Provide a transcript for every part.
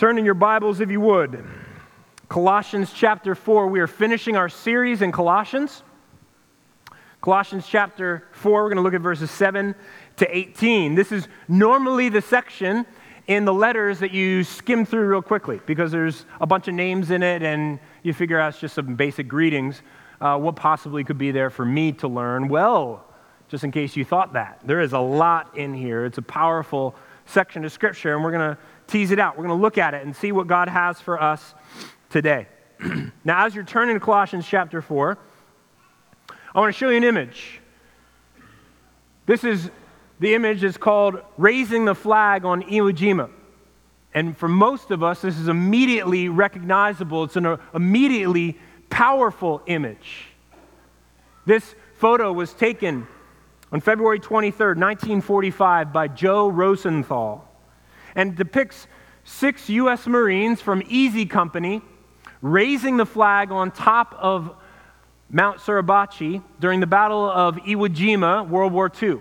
Turn in your Bibles, if you would. Colossians chapter 4. We are finishing our series in Colossians. Colossians chapter 4, we're going to look at verses 7 to 18. This is normally the section in the letters that you skim through real quickly because there's a bunch of names in it and you figure out it's just some basic greetings. What possibly could be there for me to learn? Well, just in case you thought that, there is a lot in here. It's a powerful section of Scripture, and we're going to tease it out. We're going to look at it and see what God has for us today. Now, as you're turning to Colossians chapter 4, I want to show you an image. This is the image is called Raising the Flag on Iwo Jima. And for most of us, this is immediately recognizable. It's an immediately powerful image. This photo was taken on February 23rd, 1945 by Joe Rosenthal, and depicts 6 U.S. Marines from Easy Company raising the flag on top of Mount Suribachi during the Battle of Iwo Jima, World War II.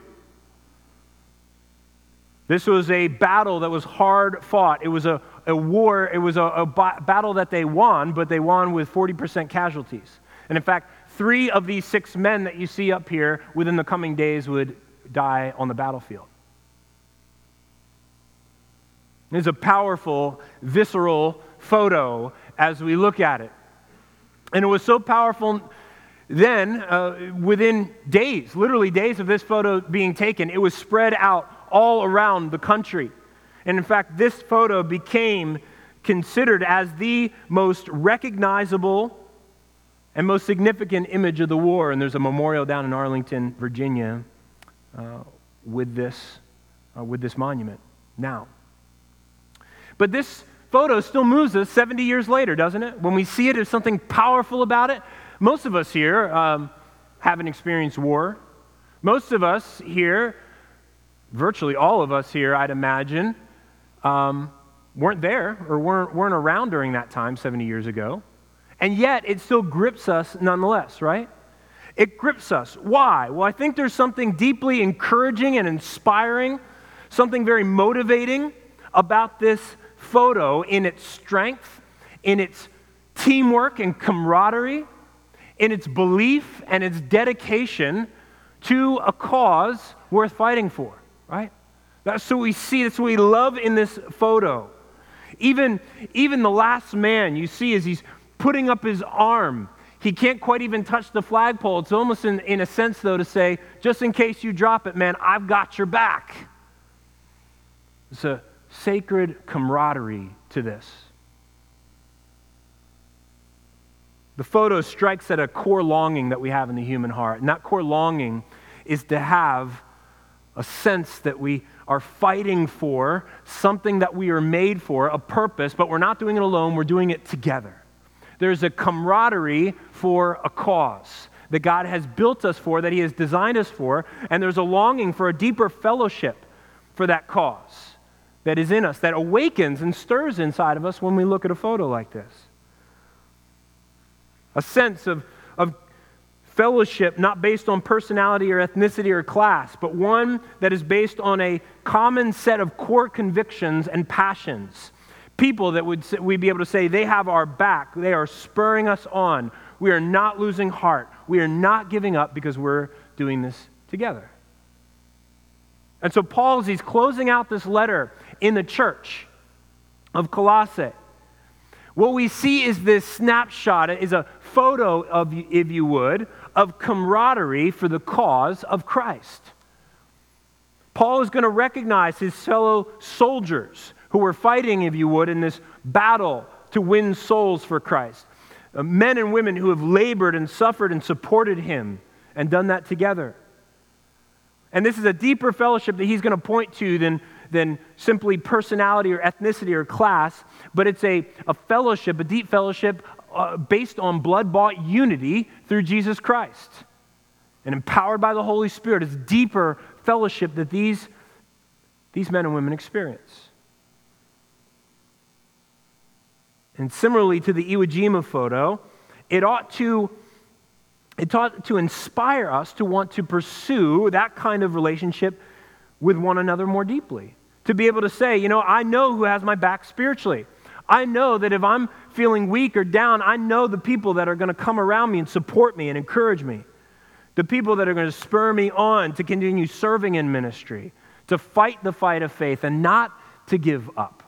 This was a battle that was hard fought. It was a war. It was a battle that they won, but they won with 40% casualties. And in fact, 3 of these 6 men that you see up here within the coming days would die on the battlefield. It's a powerful, visceral photo as we look at it. And it was so powerful then, within days, literally days of this photo being taken, it was spread out all around the country. And in fact, this photo became considered as the most recognizable and most significant image of the war. And there's a memorial down in Arlington, Virginia, with this monument now. But this photo still moves us 70 years later, doesn't it? When we see it, there's something powerful about it. Most of us here haven't experienced war. Most of us here, virtually all of us here, I'd imagine, weren't there or weren't around during that time 70 years ago. And yet, it still grips us nonetheless, right? It grips us. Why? Well, I think there's something deeply encouraging and inspiring, something very motivating about this photo in its strength, in its teamwork and camaraderie, in its belief and its dedication to a cause worth fighting for, right? That's what we see, that's what we love in this photo. Even the last man you see as he's putting up his arm, he can't quite even touch the flagpole. It's almost in a sense, though, to say, just in case you drop it, man, I've got your back. It's a sacred camaraderie to this. The photo strikes at a core longing that we have in the human heart. And that core longing is to have a sense that we are fighting for something that we are made for, a purpose, but we're not doing it alone, we're doing it together. There's a camaraderie for a cause that God has built us for, that He has designed us for, and there's a longing for a deeper fellowship for that cause that is in us, that awakens and stirs inside of us when we look at a photo like this. A sense of fellowship not based on personality or ethnicity or class, but one that is based on a common set of core convictions and passions. People that we'd be able to say they have our back, they are spurring us on. We are not losing heart. We are not giving up because we're doing this together. And so Paul, as he's closing out this letter in the church of Colossae, what we see is this snapshot, is a photo of, if you would, of camaraderie for the cause of Christ. Paul is going to recognize his fellow soldiers who were fighting, if you would, in this battle to win souls for Christ. Men and women who have labored and suffered and supported him and done that together. And this is a deeper fellowship that he's going to point to than simply personality or ethnicity or class, but it's a fellowship, a deep fellowship based on blood-bought unity through Jesus Christ. And empowered by the Holy Spirit, it's deeper fellowship that these men and women experience. And similarly to the Iwo Jima photo, it ought to inspire us to want to pursue that kind of relationship with one another more deeply. To be able to say, I know who has my back spiritually. I know that if I'm feeling weak or down, I know the people that are going to come around me and support me and encourage me. The people that are going to spur me on to continue serving in ministry, to fight the fight of faith and not to give up.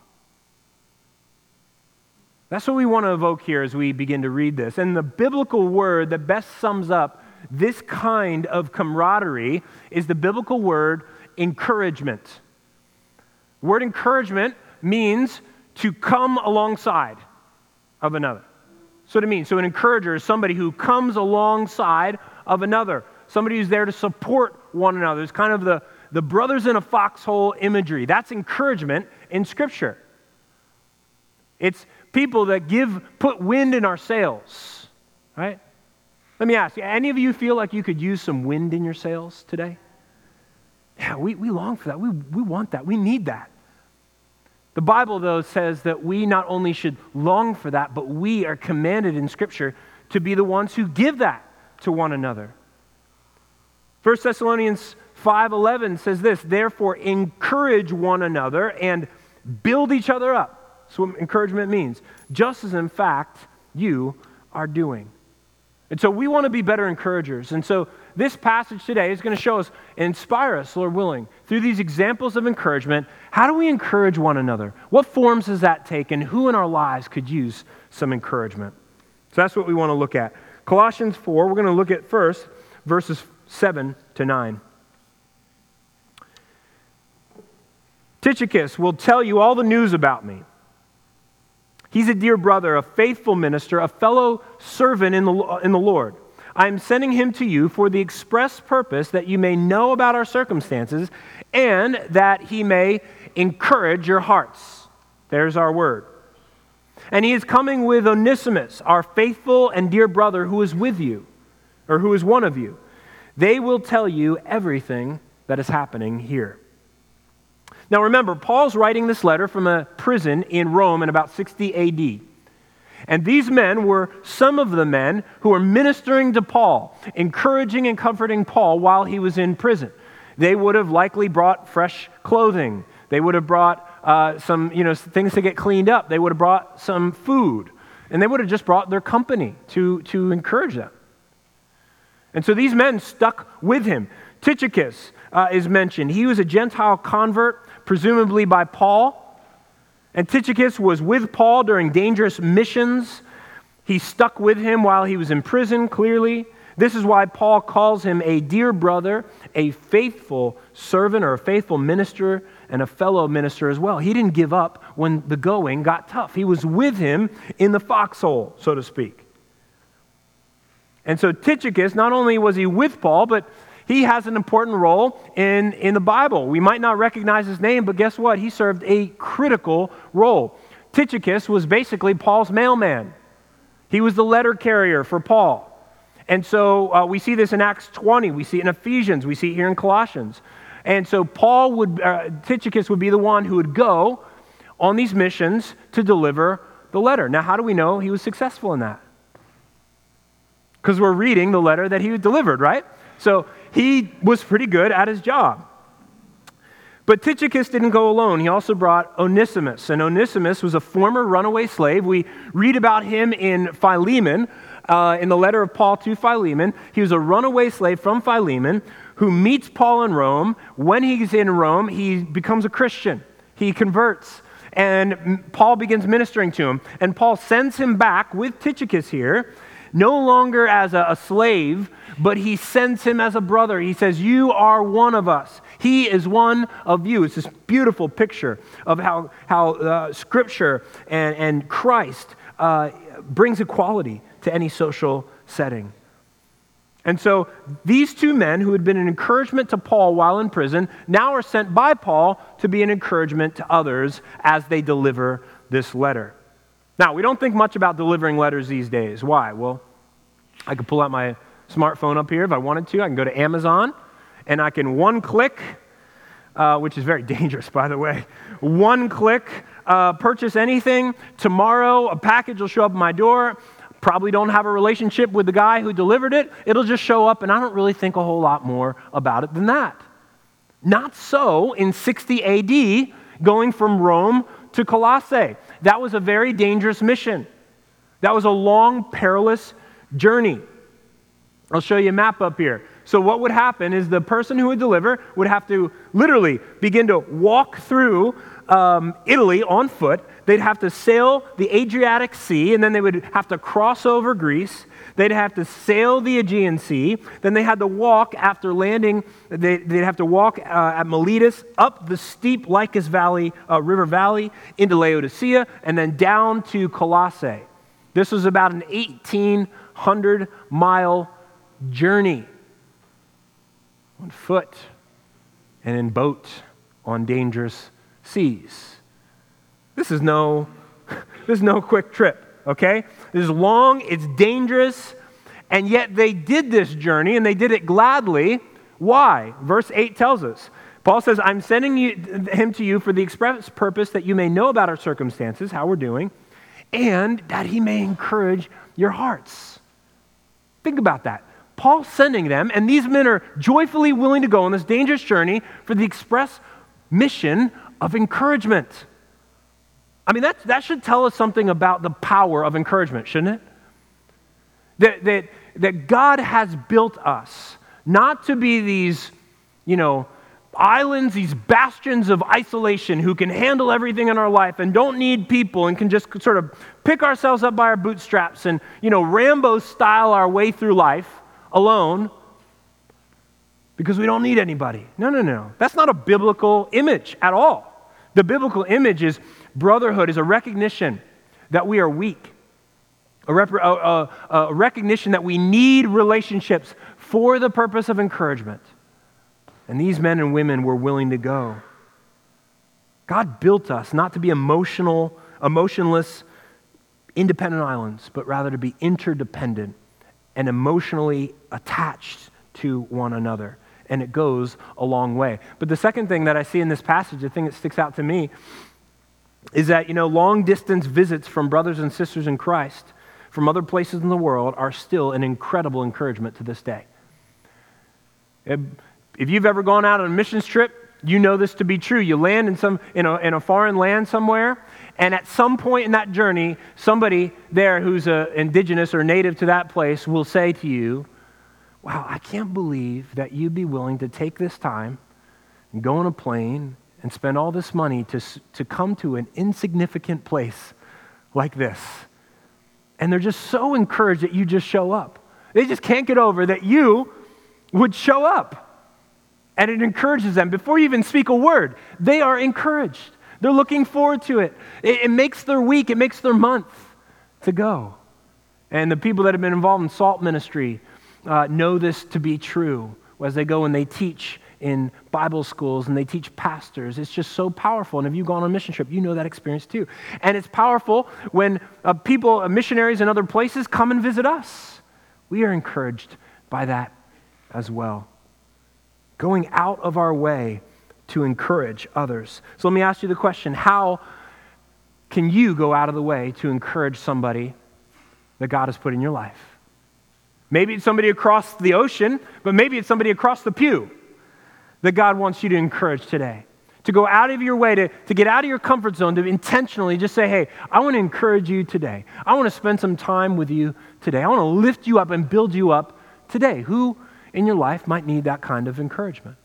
That's what we want to evoke here as we begin to read this. And the biblical word that best sums up this kind of camaraderie is the biblical word encouragement. The word encouragement means to come alongside of another. That's what it means. So an encourager is somebody who comes alongside of another, somebody who's there to support one another. It's kind of the brothers in a foxhole imagery. That's encouragement in Scripture. It's people that put wind in our sails, right? Let me ask you, any of you feel like you could use some wind in your sails today? Yeah, we long for that. We want that. We need that. The Bible, though, says that we not only should long for that, but we are commanded in Scripture to be the ones who give that to one another. 1 Thessalonians 5:11 says this, therefore encourage one another and build each other up. That's what encouragement means. Just as in fact you are doing. And so we want to be better encouragers. And so this passage today is going to show us, inspire us, Lord willing, through these examples of encouragement. How do we encourage one another? What forms does that take? And who in our lives could use some encouragement? So that's what we want to look at. Colossians 4, we're going to look at first verses 7 to 9. Tychicus will tell you all the news about me. He's a dear brother, a faithful minister, a fellow servant in the Lord. I am sending him to you for the express purpose that you may know about our circumstances and that he may encourage your hearts. There's our word. And he is coming with Onesimus, our faithful and dear brother who is with you, or who is one of you. They will tell you everything that is happening here. Now remember, Paul's writing this letter from a prison in Rome in about 60 AD. And these men were some of the men who were ministering to Paul, encouraging and comforting Paul while he was in prison. They would have likely brought fresh clothing. They would have brought some things to get cleaned up. They would have brought some food. And they would have just brought their company to encourage them. And so these men stuck with him. Tychicus is mentioned. He was a Gentile convert, presumably by Paul. And Tychicus was with Paul during dangerous missions. He stuck with him while he was in prison, clearly. This is why Paul calls him a dear brother, a faithful servant or a faithful minister, and a fellow minister as well. He didn't give up when the going got tough. He was with him in the foxhole, so to speak. And so Tychicus, not only was he with Paul, but he has an important role in the Bible. We might not recognize his name, but guess what? He served a critical role. Tychicus was basically Paul's mailman. He was the letter carrier for Paul. And so we see this in Acts 20. We see it in Ephesians. We see it here in Colossians. And so Tychicus would be the one who would go on these missions to deliver the letter. Now, how do we know he was successful in that? Because we're reading the letter that he delivered, right? So he was pretty good at his job. But Tychicus didn't go alone. He also brought Onesimus. And Onesimus was a former runaway slave. We read about him in Philemon, in the letter of Paul to Philemon. He was a runaway slave from Philemon who meets Paul in Rome. When he's in Rome, he becomes a Christian. He converts. And Paul begins ministering to him. And Paul sends him back with Tychicus here, no longer as a slave, but he sends him as a brother. He says, you are one of us. He is one of you. It's this beautiful picture of how Scripture and Christ brings equality to any social setting. And so these two men who had been an encouragement to Paul while in prison now are sent by Paul to be an encouragement to others as they deliver this letter. Now, we don't think much about delivering letters these days. Why? Well, I could pull out my smartphone up here if I wanted to. I can go to Amazon, and I can one click, which is very dangerous, by the way, one click, purchase anything. Tomorrow, a package will show up at my door. Probably don't have a relationship with the guy who delivered it. It'll just show up, and I don't really think a whole lot more about it than that. Not so in 60 AD, going from Rome to Colossae. that was a very dangerous mission. That was a long, perilous journey. I'll show you a map up here. So what would happen is the person who would deliver would have to literally begin to walk through Italy on foot. They'd have to sail the Adriatic Sea, and then they would have to cross over Greece. They'd have to sail the Aegean Sea. Then they had to walk after landing. They'd have to walk at Miletus up the steep Lycus Valley, river valley into Laodicea, and then down to Colossae. This was about an 1,800-mile journey on foot and in boat on dangerous seas. This is no quick trip, okay? This is long, it's dangerous, and yet they did this journey, and they did it gladly. Why? Verse 8 tells us. Paul says, I'm sending him to you for the express purpose that you may know about our circumstances, how we're doing, and that he may encourage your hearts. Think about that. Paul's sending them, and these men are joyfully willing to go on this dangerous journey for the express mission of encouragement. I mean, that should tell us something about the power of encouragement, shouldn't it? That God has built us not to be these, islands, these bastions of isolation who can handle everything in our life and don't need people and can just sort of pick ourselves up by our bootstraps and, Rambo style our way through life alone because we don't need anybody. No. That's not a biblical image at all. The biblical image is brotherhood, is a recognition that we are weak, a recognition that we need relationships for the purpose of encouragement. And these men and women were willing to go. God built us not to be emotionless, independent islands, but rather to be interdependent and emotionally attached to one another. And it goes a long way. But the second thing that I see in this passage, the thing that sticks out to me, is that, long distance visits from brothers and sisters in Christ from other places in the world are still an incredible encouragement to this day. If you've ever gone out on a missions trip, you know this to be true. You land in a foreign land somewhere, and at some point in that journey, somebody there who's indigenous or native to that place will say to you, wow, I can't believe that you'd be willing to take this time and go on a plane and spend all this money to come to an insignificant place like this. And they're just so encouraged that you just show up. They just can't get over that you would show up. And it encourages them. Before you even speak a word, they are encouraged. They're looking forward to it. It makes their week, it makes their month to go. And the people that have been involved in SALT ministry know this to be true as they go and they teach in Bible schools and they teach pastors. It's just so powerful. And if you've gone on a mission trip, you know that experience too. And it's powerful when missionaries in other places come and visit us. We are encouraged by that as well. Going out of our way to encourage others. So let me ask you the question, how can you go out of the way to encourage somebody that God has put in your life? Maybe it's somebody across the ocean, but maybe it's somebody across the pew that God wants you to encourage today. To go out of your way, to get out of your comfort zone, to intentionally just say, hey, I want to encourage you today. I want to spend some time with you today. I want to lift you up and build you up today. Who in your life might need that kind of encouragement?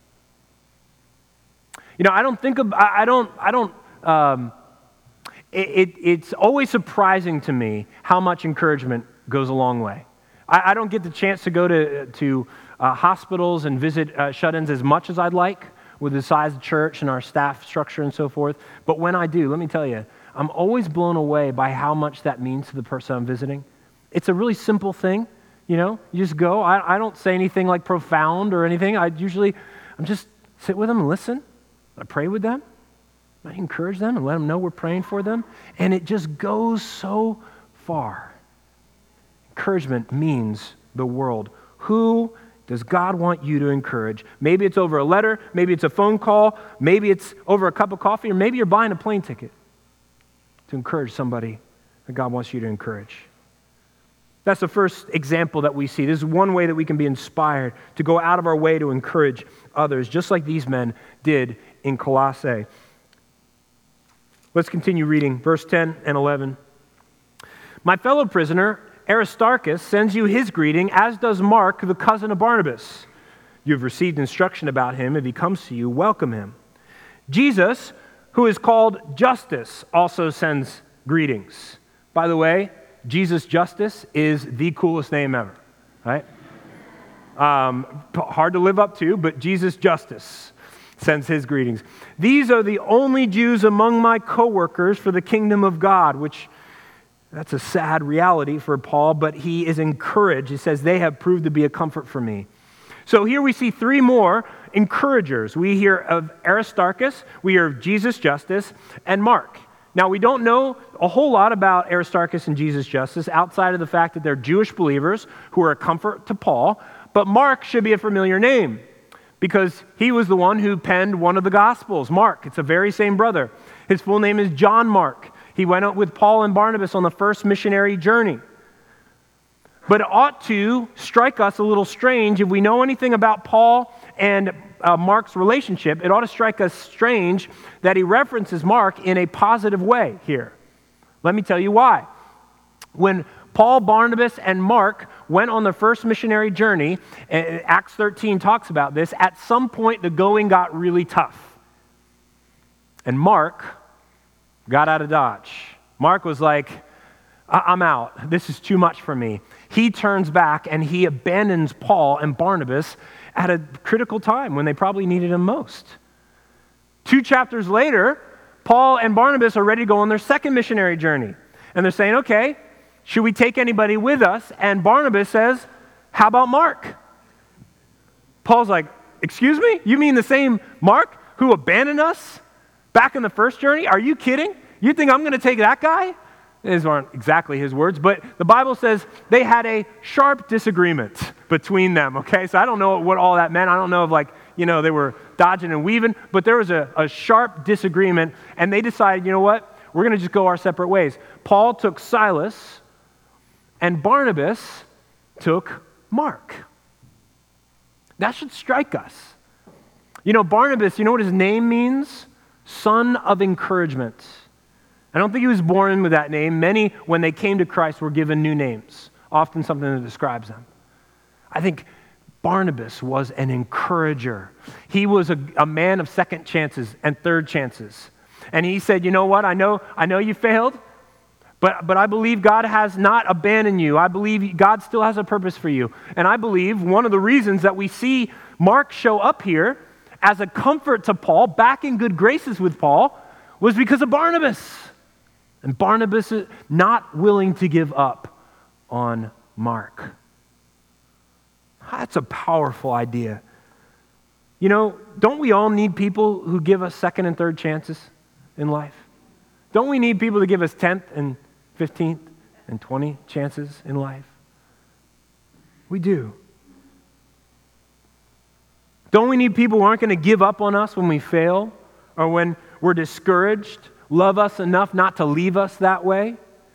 It's always surprising to me how much encouragement goes a long way. I don't get the chance to go to hospitals and visit shut-ins as much as I'd like with the size of the church and our staff structure and so forth. But when I do, let me tell you, I'm always blown away by how much that means to the person I'm visiting. It's a really simple thing. You just go. I don't say anything like profound or anything. I'm just sit with them and listen. I pray with them. I encourage them and let them know we're praying for them. And it just goes so far. Encouragement means the world. Who does God want you to encourage? Maybe it's over a letter. Maybe it's a phone call. Maybe it's over a cup of coffee. Or maybe you're buying a plane ticket to encourage somebody that God wants you to encourage. That's the first example that we see. This is one way that we can be inspired to go out of our way to encourage others, just like these men did in Colossae. Let's continue reading, verse 10 and 11. My fellow prisoner, Aristarchus, sends you his greeting, as does Mark, the cousin of Barnabas. You have received instruction about him. If he comes to you, welcome him. Jesus, who is called Justus, also sends greetings. By the way, Jesus Justus is the coolest name ever, right? Hard to live up to, but Jesus Justus sends his greetings. These are the only Jews among my co-workers for the kingdom of God, which that's a sad reality for Paul, but he is encouraged. He says, they have proved to be a comfort for me. So here we see three more encouragers. We hear of Aristarchus, we hear of Jesus Justus, and Mark. Now, we don't know a whole lot about Aristarchus and Jesus Justus outside of the fact that they're Jewish believers who are a comfort to Paul, but Mark should be a familiar name because he was the one who penned one of the Gospels, Mark. It's a very same brother. His full name is John Mark. He went out with Paul and Barnabas on the first missionary journey. But it ought to strike us a little strange if we know anything about Paul and Mark's relationship. It ought to strike us strange that he references Mark in a positive way here. Let me tell you why. When Paul, Barnabas, and Mark went on their first missionary journey, Acts 13 talks about this, at some point the going got really tough. And Mark got out of Dodge. Mark was like, I'm out. This is too much for me. He turns back and he abandons Paul and Barnabas at a critical time when they probably needed him most. 2 chapters later, Paul and Barnabas are ready to go on their second missionary journey. And they're saying, okay, should we take anybody with us? And Barnabas says, how about Mark? Paul's like, excuse me? You mean the same Mark who abandoned us back in the first journey? Are you kidding? You think I'm going to take that guy? These aren't exactly his words, but the Bible says they had a sharp disagreement between them, okay? So I don't know what all that meant. I don't know if they were dodging and weaving, but there was a sharp disagreement, and they decided, you know what? We're going to just go our separate ways. Paul took Silas, and Barnabas took Mark. That should strike us. Barnabas, you know what his name means? Son of encouragement. I don't think he was born with that name. Many, when they came to Christ, were given new names, often something that describes them. I think Barnabas was an encourager. He was a man of second chances and third chances. And he said, you know what, I know you failed, but I believe God has not abandoned you. I believe God still has a purpose for you. And I believe one of the reasons that we see Mark show up here as a comfort to Paul, back in good graces with Paul, was because of Barnabas. And Barnabas is not willing to give up on Mark. That's a powerful idea. Don't we all need people who give us second and third chances in life? Don't we need people to give us 10th and 15th and 20 chances in life? We do. Don't we need people who aren't going to give up on us when we fail or when we're discouraged, love us enough not to leave us that way?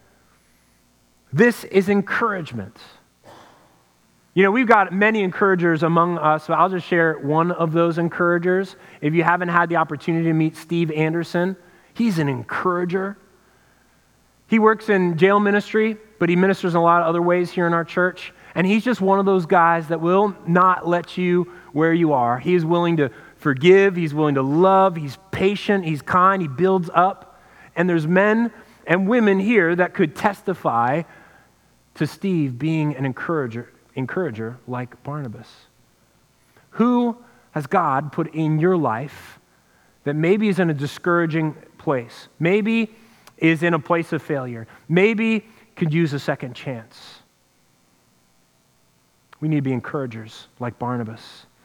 This is encouragement. We've got many encouragers among us, so I'll just share one of those encouragers. If you haven't had the opportunity to meet Steve Anderson, he's an encourager. He works in jail ministry, but he ministers in a lot of other ways here in our church. And he's just one of those guys that will not let you where you are. He is willing to forgive. He's willing to love. He's patient. He's kind. He builds up. And there's men and women here that could testify to Steve being an encourager like Barnabas. Who has God put in your life that maybe is in a discouraging place, maybe is in a place of failure, maybe could use a second chance? We need to be encouragers like Barnabas.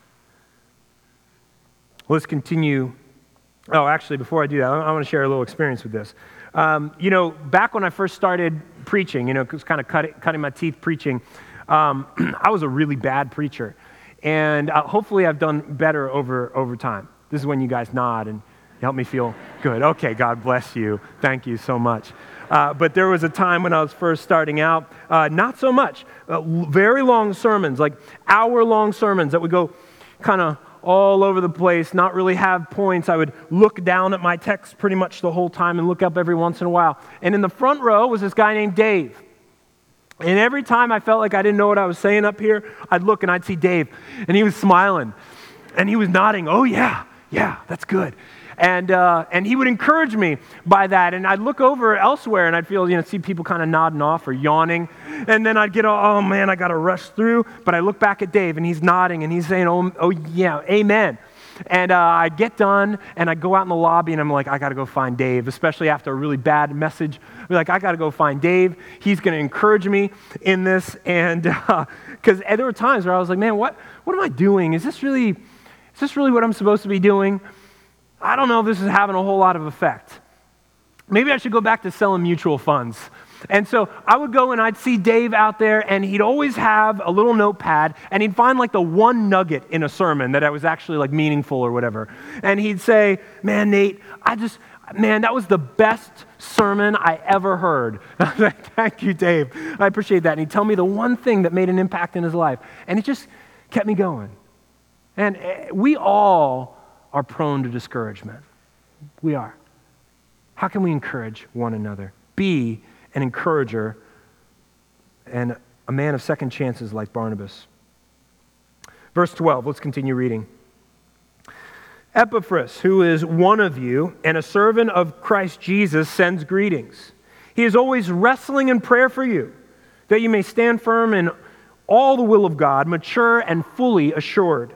Let's continue. Oh, actually, before I do that, I want to share a little experience with this. Back when I first started preaching, it was kind of cutting my teeth preaching, I was a really bad preacher. And hopefully I've done better over time. This is when you guys nod and help me feel good. Okay, God bless you. Thank you so much. But there was a time when I was first starting out, not so much. Very long sermons, like hour-long sermons that would go kind of all over the place, not really have points. I would look down at my text pretty much the whole time and look up every once in a while. And in the front row was this guy named Dave. And every time I felt like I didn't know what I was saying up here, I'd look and I'd see Dave. And he was smiling. And he was nodding, oh yeah, that's good. And he would encourage me by that. And I'd look over elsewhere and I'd feel, see people kind of nodding off or yawning. And then I'd get, oh man, I got to rush through. But I look back at Dave and he's nodding and he's saying, oh yeah, amen. And I get done and I go out in the lobby and I'm like, I got to go find Dave, especially after a really bad message. I'm like, I got to go find Dave. He's going to encourage me in this. And because there were times where I was like, man, what am I doing? Is this really what I'm supposed to be doing? I don't know if this is having a whole lot of effect. Maybe I should go back to selling mutual funds. And so I would go and I'd see Dave out there and he'd always have a little notepad and he'd find like the one nugget in a sermon that was actually like meaningful or whatever. And he'd say, man, Nate, that was the best sermon I ever heard. I was like, thank you, Dave. I appreciate that. And he'd tell me the one thing that made an impact in his life. And it just kept me going. And we all are prone to discouragement. We are. How can we encourage one another? Be an encourager and a man of second chances like Barnabas. Verse 12, let's continue reading. Epaphras, who is one of you and a servant of Christ Jesus, sends greetings. He is always wrestling in prayer for you, that you may stand firm in all the will of God, mature and fully assured.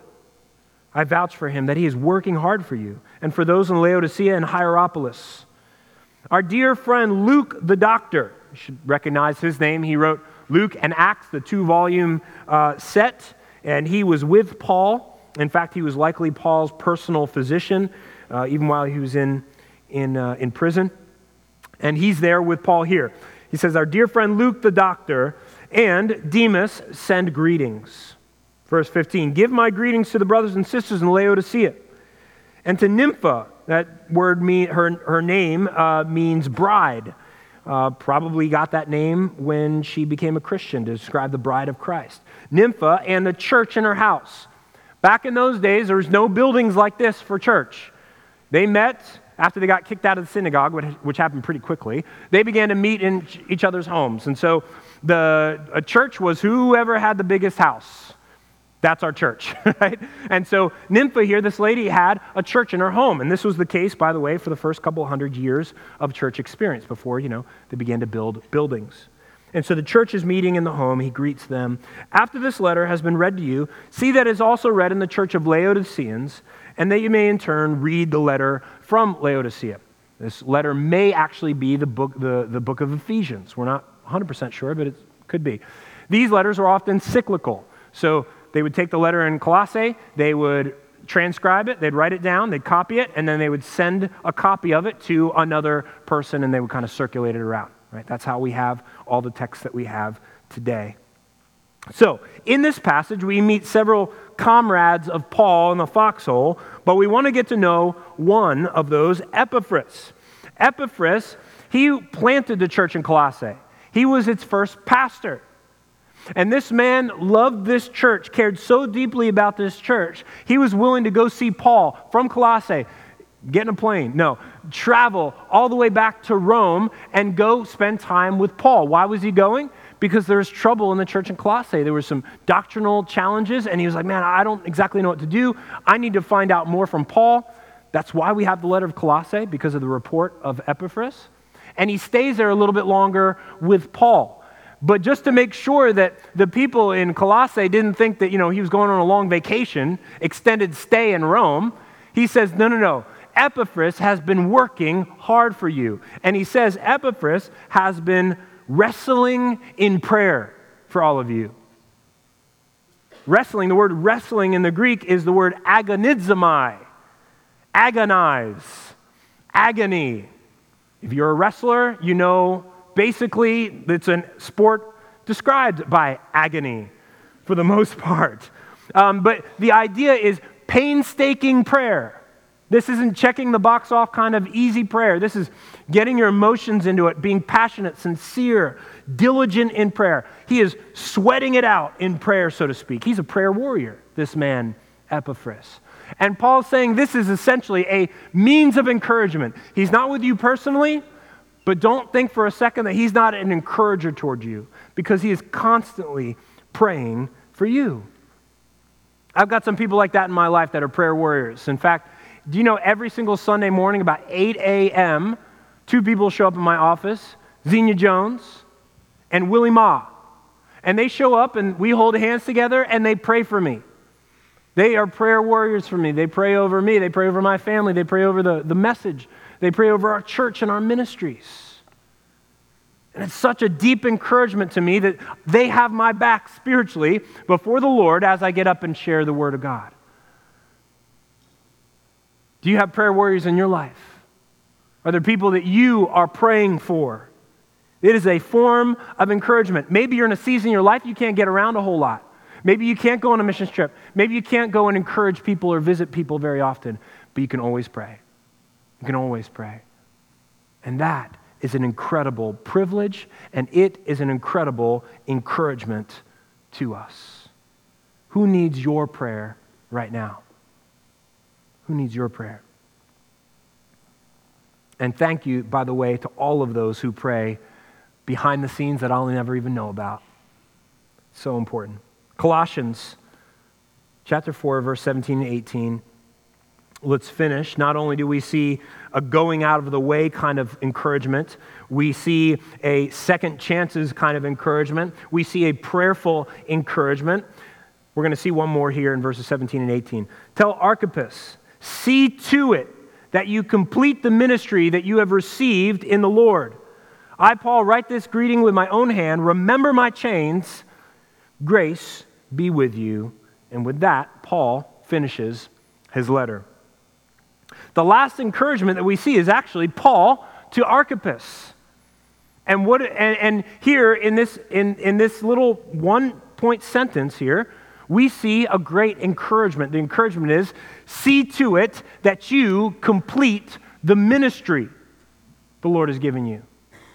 I vouch for him that he is working hard for you and for those in Laodicea and Hierapolis. Our dear friend Luke the doctor, you should recognize his name. He wrote Luke and Acts, the 2-volume set, and he was with Paul. In fact, he was likely Paul's personal physician, even while he was in prison. And he's there with Paul here. He says, our dear friend Luke the doctor and Demas send greetings. Verse 15, give my greetings to the brothers and sisters in Laodicea. And to Nympha, that word, her name means bride. Probably got that name when she became a Christian to describe the bride of Christ. Nympha and the church in her house. Back in those days, there was no buildings like this for church. They met after they got kicked out of the synagogue, which happened pretty quickly. They began to meet in each other's homes. And so a church was whoever had the biggest house. That's our church, right? And so Nympha here, this lady had a church in her home. And this was the case, by the way, for the first couple hundred years of church experience before, they began to build buildings. And so the church is meeting in the home. He greets them. After this letter has been read to you, see that it is also read in the church of Laodiceans, and that you may in turn read the letter from Laodicea. This letter may actually be the book of Ephesians. We're not 100% sure, but it could be. These letters are often cyclical. So they would take the letter in Colossae, they would transcribe it, they'd write it down, they'd copy it, and then they would send a copy of it to another person, and they would kind of circulate it around. Right? That's how we have all the texts that we have today. So, in this passage, we meet several comrades of Paul in the foxhole, but we want to get to know one of those, Epaphras. Epaphras, he planted the church in Colossae. He was its first pastor. And this man loved this church, cared so deeply about this church, he was willing to go see Paul from Colossae, get in a plane, travel all the way back to Rome and go spend time with Paul. Why was he going? Because there was trouble in the church in Colossae. There were some doctrinal challenges, and he was like, man, I don't exactly know what to do. I need to find out more from Paul. That's why we have the letter of Colossae, because of the report of Epaphras. And he stays there a little bit longer with Paul. But just to make sure that the people in Colossae didn't think that, he was going on a long vacation, extended stay in Rome, he says, no. Epaphras has been working hard for you. And he says Epaphras has been wrestling in prayer for all of you. Wrestling, the word wrestling in the Greek is the word agonizomai. Agonize. Agony. If you're a wrestler, basically it's a sport described by agony for the most part. But the idea is painstaking prayer. This isn't checking the box off kind of easy prayer. This is getting your emotions into it, being passionate, sincere, diligent in prayer. He is sweating it out in prayer, so to speak. He's a prayer warrior, this man, Epaphras. And Paul's saying this is essentially a means of encouragement. He's not with you personally, but don't think for a second that he's not an encourager toward you, because he is constantly praying for you. I've got some people like that in my life that are prayer warriors. In fact, do you know every single Sunday morning about 8 a.m., two people show up in my office, Xenia Jones and Willie Ma. And they show up and we hold hands together and they pray for me. They are prayer warriors for me. They pray over me. They pray over my family. They pray over the message. They pray over our church and our ministries. And it's such a deep encouragement to me that they have my back spiritually before the Lord as I get up and share the Word of God. Do you have prayer warriors in your life? Are there people that you are praying for? It is a form of encouragement. Maybe you're in a season in your life you can't get around a whole lot. Maybe you can't go on a mission trip. Maybe you can't go and encourage people or visit people very often, but you can always pray. You can always pray. And that is an incredible privilege, and it is an incredible encouragement to us. Who needs your prayer right now? Who needs your prayer? And thank you, by the way, to all of those who pray behind the scenes that I'll never even know about. So important. Colossians chapter 4, verse 17 and 18. Let's finish. Not only do we see a going out of the way kind of encouragement, we see a second chances kind of encouragement. We see a prayerful encouragement. We're going to see one more here in verses 17 and 18. Tell Archippus, see to it that you complete the ministry that you have received in the Lord. I, Paul, write this greeting with my own hand. Remember my chains. Grace be with you. And with that, Paul finishes his letter. The last encouragement that we see is actually Paul to Archippus. And here in this little one-point sentence here, we see a great encouragement. The encouragement is, see to it that you complete the ministry the Lord has given you.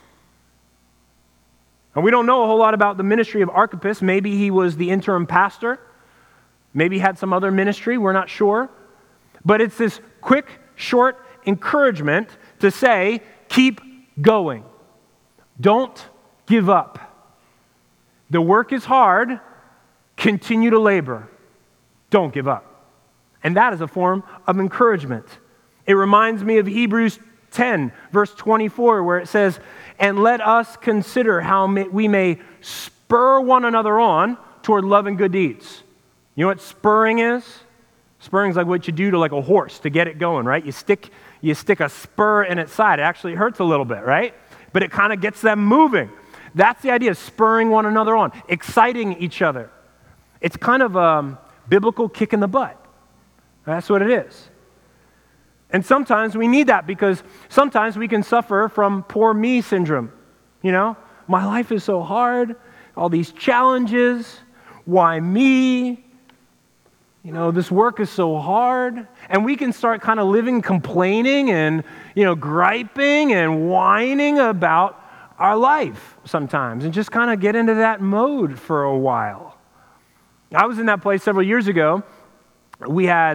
And we don't know a whole lot about the ministry of Archippus. Maybe he was the interim pastor. Maybe he had some other ministry. We're not sure. But it's this quick, short encouragement to say, keep going. Don't give up. The work is hard. Continue to labor. Don't give up. And that is a form of encouragement. It reminds me of Hebrews 10, verse 24, where it says, and let us consider how we may spur one another on toward love and good deeds. You know what spurring is? Spurring is like what you do to like a horse to get it going, right? You stick a spur in its side. It actually hurts a little bit, right? But it kind of gets them moving. That's the idea of spurring one another on, exciting each other. It's kind of a biblical kick in the butt. That's what it is. And sometimes we need that because sometimes we can suffer from poor me syndrome. You know, my life is so hard, all these challenges, why me? You know, this work is so hard. And we can start kind of living complaining and, griping and whining about our life sometimes and just kind of get into that mode for a while. I was in that place several years ago. We had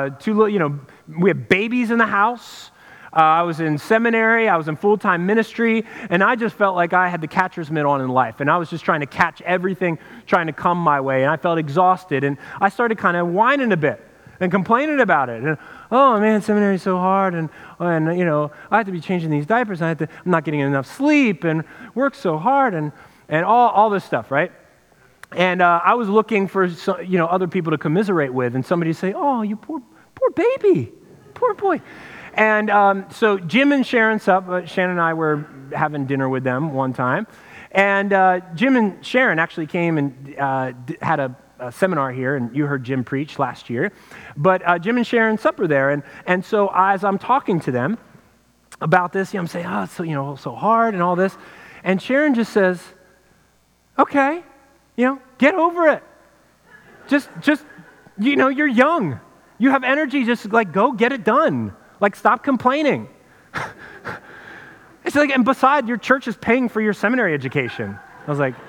we had babies in the house. I was in seminary. I was in full-time ministry. And I just felt like I had the catcher's mitt on in life. And I was just trying to catch everything, trying to come my way. And I felt exhausted. And I started kind of whining a bit and complaining about it. And, oh, man, seminary is so hard. And I have to be changing these diapers. I'm not getting enough sleep. And work's so hard. And all this stuff, right? And I was looking for other people to commiserate with, and somebody say, "Oh, you poor baby, poor boy." And so Jim and Sharon Shannon and I were having dinner with them one time, and Jim and Sharon actually came and had a seminar here, and you heard Jim preach last year. But Jim and Sharon supper there, and so as I'm talking to them about this, I'm saying, "Oh, it's so hard and all this," and Sharon just says, "Okay. Get over it. Just, you're young. You have energy. Just go get it done. Stop complaining." It's and besides, your church is paying for your seminary education. I was like,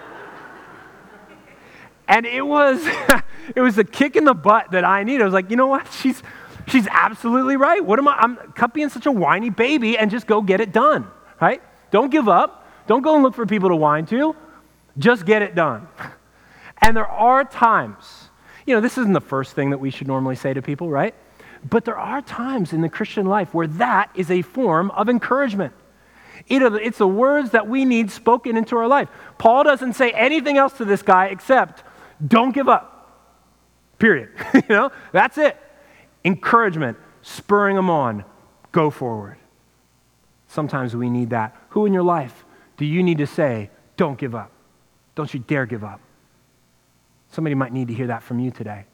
and it was a kick in the butt that I needed. I was like, you know what? She's absolutely right. Cut being such a whiny baby and just go get it done, right? Don't give up. Don't go and look for people to whine to. Just get it done. And there are times, this isn't the first thing that we should normally say to people, right? But there are times in the Christian life where that is a form of encouragement. It's the words that we need spoken into our life. Paul doesn't say anything else to this guy except, don't give up. Period. That's it. Encouragement, spurring them on, go forward. Sometimes we need that. Who in your life do you need to say, don't give up? Don't you dare give up. Somebody might need to hear that from you today.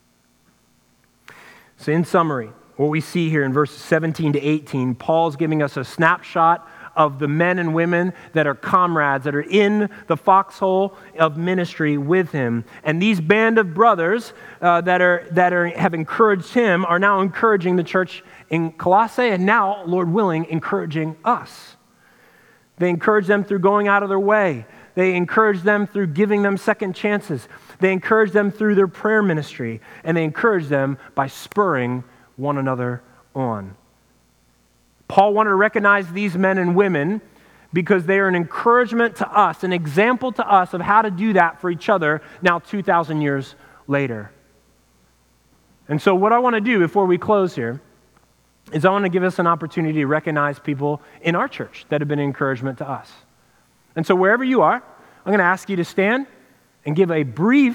So in summary, what we see here in verses 17 to 18, Paul's giving us a snapshot of the men and women that are comrades, that are in the foxhole of ministry with him. And these band of brothers that have encouraged him are now encouraging the church in Colossae, and now, Lord willing, encouraging us. They encourage them through going out of their way. They encourage them through giving them second chances. They encourage them through their prayer ministry. And they encourage them by spurring one another on. Paul wanted to recognize these men and women because they are an encouragement to us, an example to us of how to do that for each other now 2,000 years later. And so what I want to do before we close here is I want to give us an opportunity to recognize people in our church that have been an encouragement to us. And so wherever you are, I'm going to ask you to stand and give a brief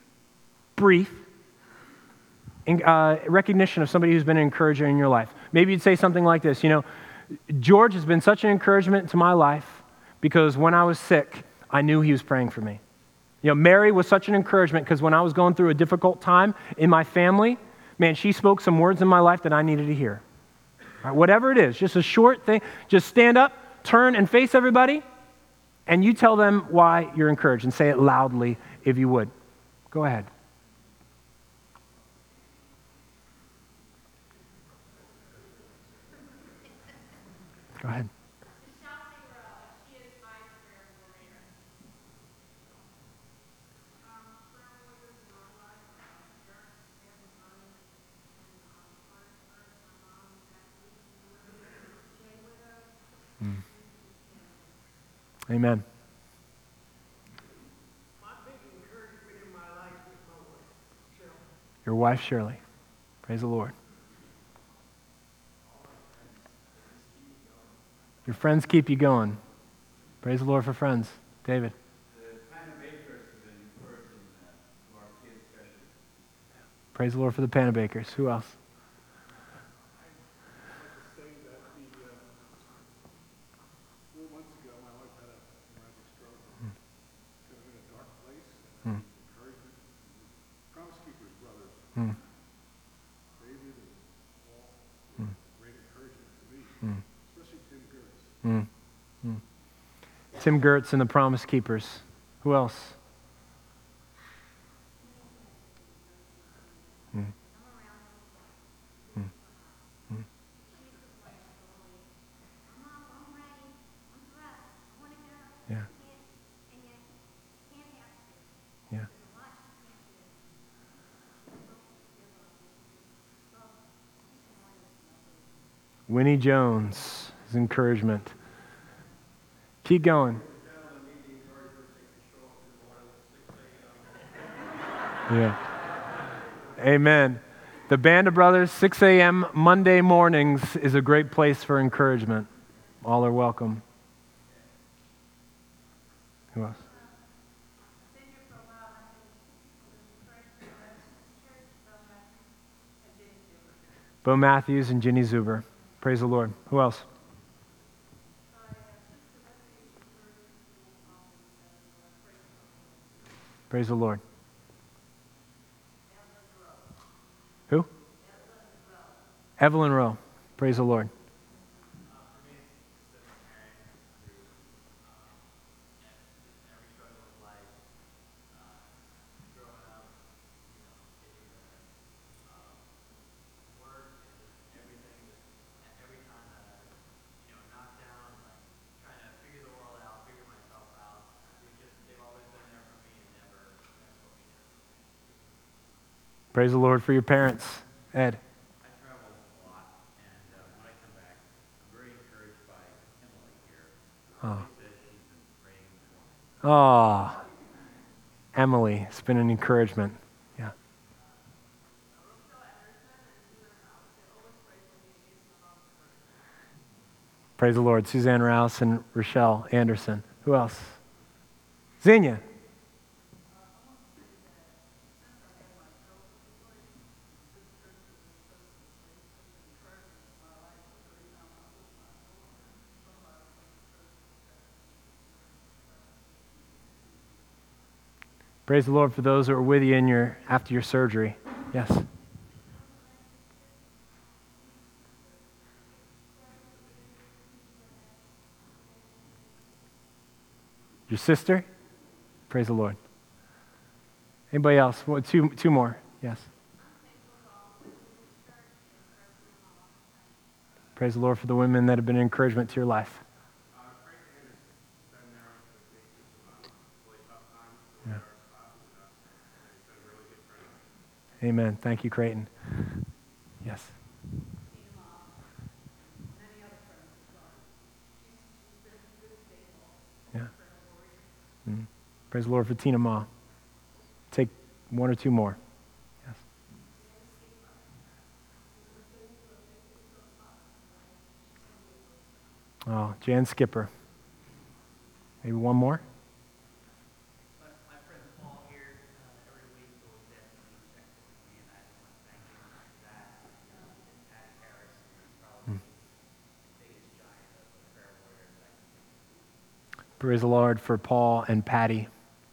recognition of somebody who's been an encourager in your life. Maybe you'd say something like this, George has been such an encouragement to my life because when I was sick, I knew he was praying for me. Mary was such an encouragement because when I was going through a difficult time in my family, man, she spoke some words in my life that I needed to hear. All right, whatever it is, just a short thing, just stand up, turn and face everybody, and you tell them why you're encouraged and say it loudly if you would. Go ahead. Go ahead. Amen. Your wife, Shirley. Praise the Lord. Your friends keep you going. Praise the Lord for friends. David. Praise the Lord for the Panabakers. Who else? Tim Gertz and the Promise Keepers. Who else? Yeah. Yeah. Winnie Jones, his encouragement. Keep going. Yeah. Amen. The Band of Brothers, 6 a.m. Monday mornings is a great place for encouragement. All are welcome. Who else? Bo Matthews and Ginny Zuber. Praise the Lord. Who else? Praise the Lord. Who? Evelyn Rowe. Praise the Lord. Praise the Lord for your parents. Ed. Oh, Emily, it's been an encouragement. Yeah. Praise the Lord. Suzanne Rouse and Rochelle Anderson. Who else? Xenia. Praise the Lord for those that were with you after your surgery. Yes. Your sister? Praise the Lord. Anybody else? Two more. Yes. Praise the Lord for the women that have been an encouragement to your life. Yeah. Amen. Thank you, Creighton. Yes. Yeah. Mm-hmm. Praise the Lord for Tina Ma. Take one or two more. Yes. Oh, Jan Skipper. Maybe one more? My friend Paul here, every week will definitely check with me, and I just want to thank him for that. And Patty Harris is probably the biggest giant of the prayer warriors that I can think of. Praise the Lord for Paul and Patty.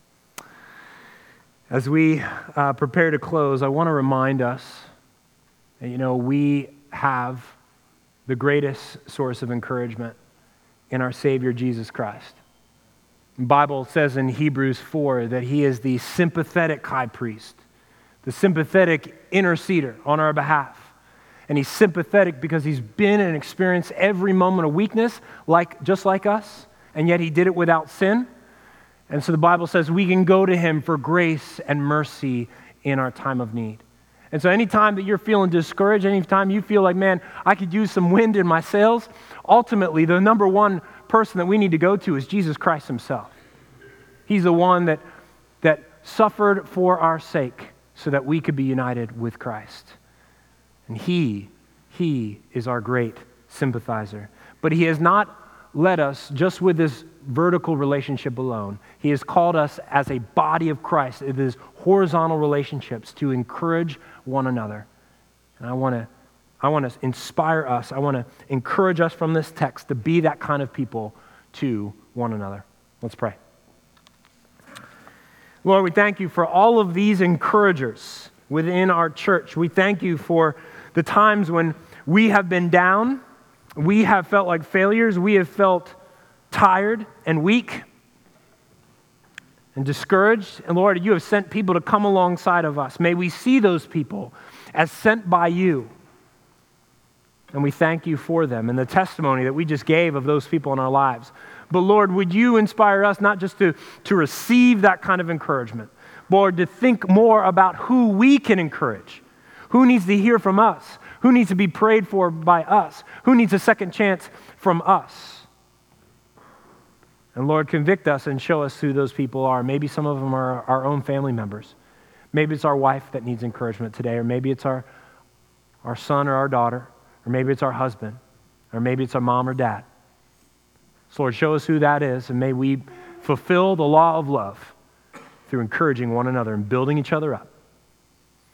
As we prepare to close, I want to remind us that, we have the greatest source of encouragement in our Savior, Jesus Christ. The Bible says in Hebrews 4 that he is the sympathetic high priest, the sympathetic interceder on our behalf. And he's sympathetic because he's been and experienced every moment of weakness, just like us, and yet he did it without sin. And so the Bible says we can go to him for grace and mercy in our time of need. And so anytime that you're feeling discouraged, anytime you feel like, man, I could use some wind in my sails, ultimately the number one person that we need to go to is Jesus Christ himself. He's the one that suffered for our sake so that we could be united with Christ. And he is our great sympathizer. But he has not led us just with this vertical relationship alone. He has called us as a body of Christ. It is horizontal relationships to encourage one another. And I want to inspire us. I want to encourage us from this text to be that kind of people to one another. Let's pray. Lord, we thank you for all of these encouragers within our church. We thank you for the times when we have been down, we have felt like failures, we have felt tired and weak and discouraged. And Lord, you have sent people to come alongside of us. May we see those people as sent by you. And we thank you for them and the testimony that we just gave of those people in our lives. But Lord, would you inspire us not just to receive that kind of encouragement, but Lord, to think more about who we can encourage, who needs to hear from us, who needs to be prayed for by us, who needs a second chance from us. And Lord, convict us and show us who those people are. Maybe some of them are our own family members. Maybe it's our wife that needs encouragement today, or maybe it's our son or our daughter, or maybe it's our husband, or maybe it's our mom or dad. So Lord, show us who that is, and may we fulfill the law of love through encouraging one another and building each other up.